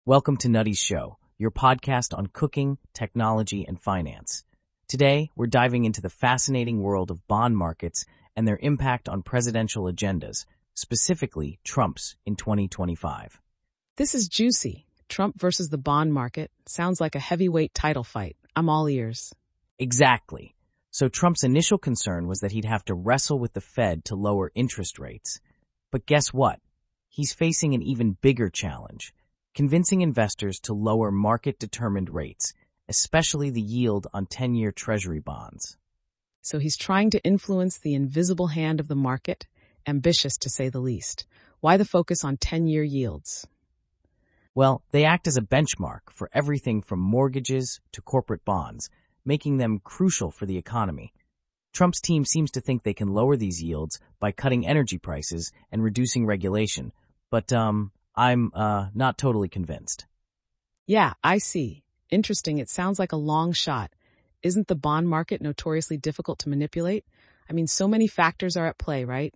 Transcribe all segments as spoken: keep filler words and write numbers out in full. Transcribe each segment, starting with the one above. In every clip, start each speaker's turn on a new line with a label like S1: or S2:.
S1: Welcome to Nutty's Show, your podcast on cooking, technology, and finance. Today, we're diving into the fascinating world of bond markets and their impact on presidential agendas, specifically Trump's in twenty twenty-five.
S2: This is juicy. Trump versus the bond market. Sounds like a heavyweight title fight. I'm all ears.
S1: Exactly. So Trump's initial concern was that he'd have to wrestle with the Fed to lower interest rates. But guess what? He's facing an even bigger challenge: convincing investors to lower market-determined rates, especially the yield on ten-year Treasury bonds.
S2: So he's trying to influence the invisible hand of the market, ambitious to say the least. Why the focus on ten-year yields?
S1: Well, they act as a benchmark for everything from mortgages to corporate bonds, making them crucial for the economy. Trump's team seems to think they can lower these yields by cutting energy prices and reducing regulation, but, um... I'm, uh, not totally convinced.
S2: Yeah, I see. Interesting. It sounds like a long shot. Isn't the bond market notoriously difficult to manipulate? I mean, so many factors are at play, right?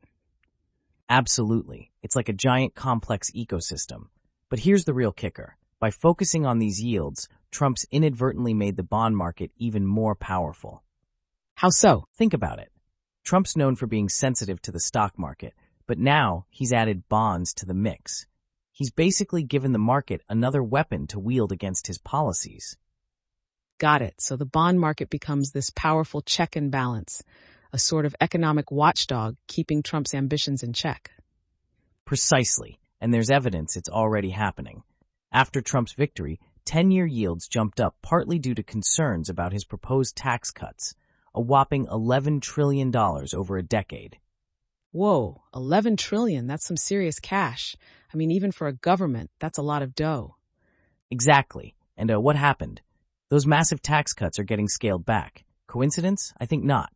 S1: Absolutely. It's like a giant complex ecosystem. But here's the real kicker. By focusing on these yields, Trump's inadvertently made the bond market even more powerful.
S2: How so?
S1: Think about it. Trump's known for being sensitive to the stock market, but now he's added bonds to the mix. He's basically given the market another weapon to wield against his policies.
S2: Got it. So the bond market becomes this powerful check and balance, a sort of economic watchdog keeping Trump's ambitions in check.
S1: Precisely. And there's evidence it's already happening. After Trump's victory, ten-year yields jumped up partly due to concerns about his proposed tax cuts, a whopping eleven trillion dollars over a decade.
S2: Whoa, eleven trillion dollars, that's some serious cash. I mean, even for a government, that's a lot of dough.
S1: Exactly. And uh, what happened? Those massive tax cuts are getting scaled back. Coincidence? I think not.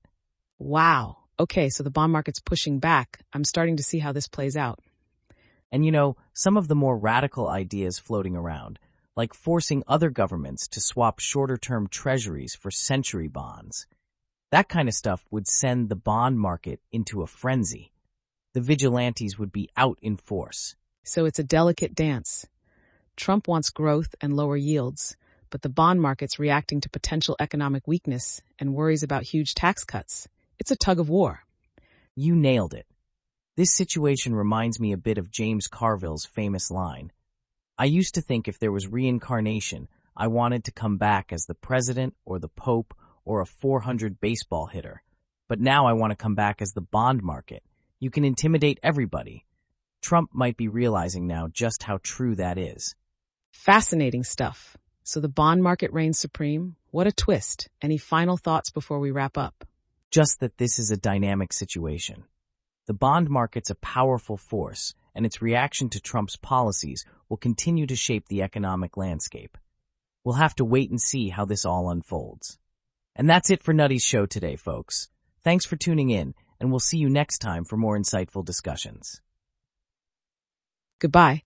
S2: Wow. Okay, so the bond market's pushing back. I'm starting to see how this plays out.
S1: And you know, some of the more radical ideas floating around, like forcing other governments to swap shorter-term treasuries for century bonds. That kind of stuff would send the bond market into a frenzy. The vigilantes would be out in force.
S2: So it's a delicate dance. Trump wants growth and lower yields, but the bond market's reacting to potential economic weakness and worries about huge tax cuts. It's a tug of war.
S1: You nailed it. This situation reminds me a bit of James Carville's famous line. I used to think if there was reincarnation, I wanted to come back as the president or the pope or a four hundred baseball hitter. But now I want to come back as the bond market. You can intimidate everybody. Trump might be realizing now just how true that is.
S2: Fascinating stuff. So the bond market reigns supreme? What a twist. Any final thoughts before we wrap up?
S1: Just that this is a dynamic situation. The bond market's a powerful force, and its reaction to Trump's policies will continue to shape the economic landscape. We'll have to wait and see how this all unfolds. And that's it for Nutty's Show today, folks. Thanks for tuning in, and we'll see you next time for more insightful discussions.
S2: Goodbye.